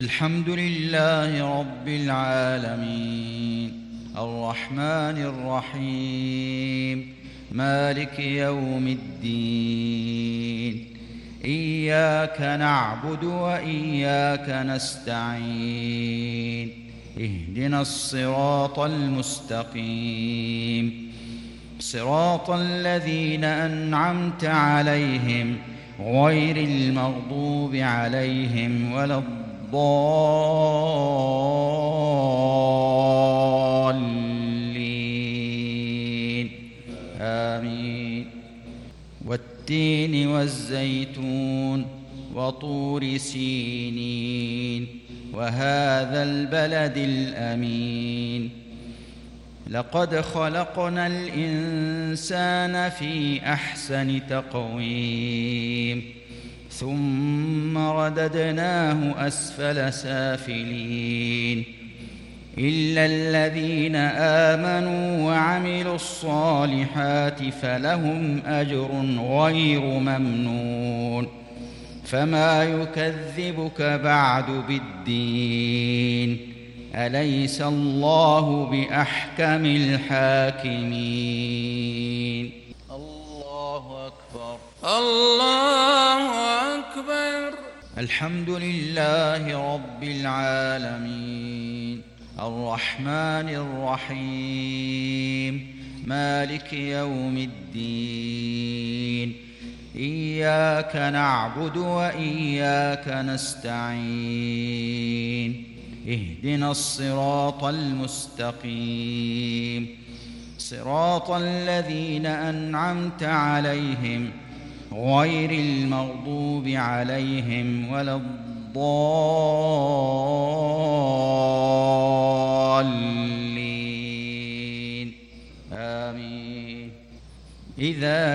الحمد لله رب العالمين الرحمن الرحيم مالك يوم الدين إياك نعبد وإياك نستعين اهدنا الصراط المستقيم صراط الذين أنعمت عليهم غير المغضوب عليهم ولا الضالين آمين. والتين والزيتون وطور سينين وهذا البلد الأمين لقد خلقنا الإنسان في أحسن تقويم ثم رددناه أسفل سافلين إلا الذين آمنوا وعملوا الصالحات فلهم أجر غير ممنون فما يكذبك بعد بالدين أليس الله بأحكم الحاكمين. الله أكبر الله أكبر. الحمد لله رب العالمين الرحمن الرحيم مالك يوم الدين إياك نعبد وإياك نستعين اهدنا الصراط المستقيم صراط الذين أنعمت عليهم غير المغضوب عليهم ولا الضالين آمين. إذا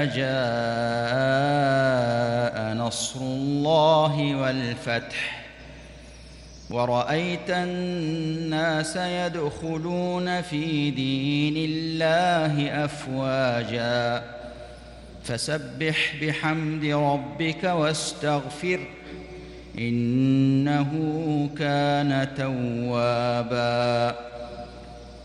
جاء نصر الله والفتح ورأيت الناس يدخلون في دين الله أفواجا فسبح بحمد ربك واستغفر إنه كان توابا.